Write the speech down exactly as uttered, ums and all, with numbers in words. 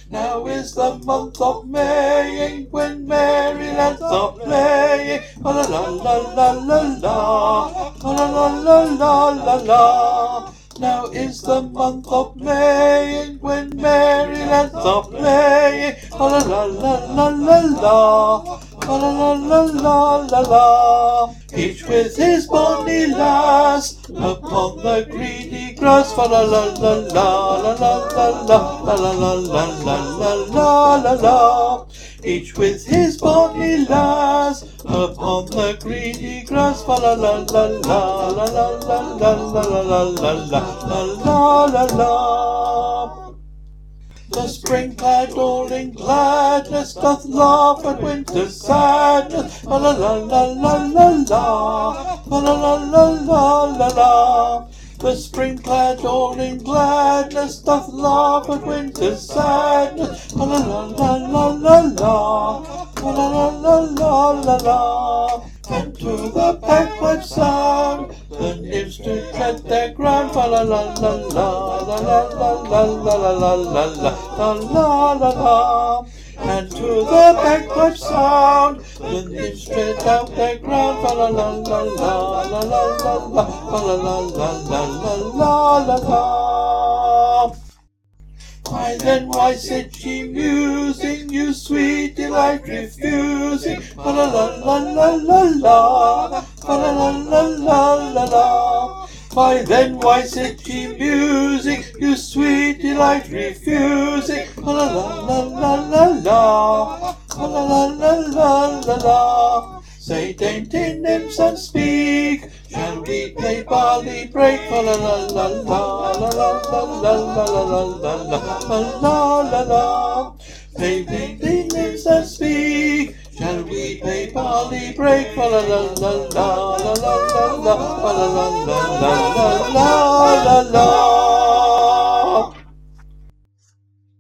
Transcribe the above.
Now is the month of May, when Marylands are playing. La la la la la la, la la la la la la. Now is the month of May, when Marylands are playing. La la la la la la, la la la la la la. Each with his bonny lass upon the greeny grass. Fa la la la la la la la la la la la la la la la. Each with his bonny lass upon the greeny grass. Fa la la la la la la la la la la la la la la la. The spring-clad all in gladness doth laugh at winter's sadness. La la la la la la la, la la la la la la la. The spring-clad all in gladness doth laugh at winter's sadness. La la la la la la la, la la la la la la. And to the bagpipe sound, the nymphs do tread their ground. Fa la la la la la la la la la la la la la la la la. And to the bagpipe sound, the nymphs tread out their ground. Fa la la la la la la la la la la la la la la la. Why then, why said she musing, you sweet delight refusing? La la la la la la la, la la la la la la. Why then, why said she musing, you sweet delight refusing? La la la la la la, la la la la la la. Say, dainty nymphs, and speak, shall we play barley break? La la la la la la la la la la la la la la la la. Say, dainty nymphs, and speak, shall we play barley break? La la la la la la la la la la la la la la la la.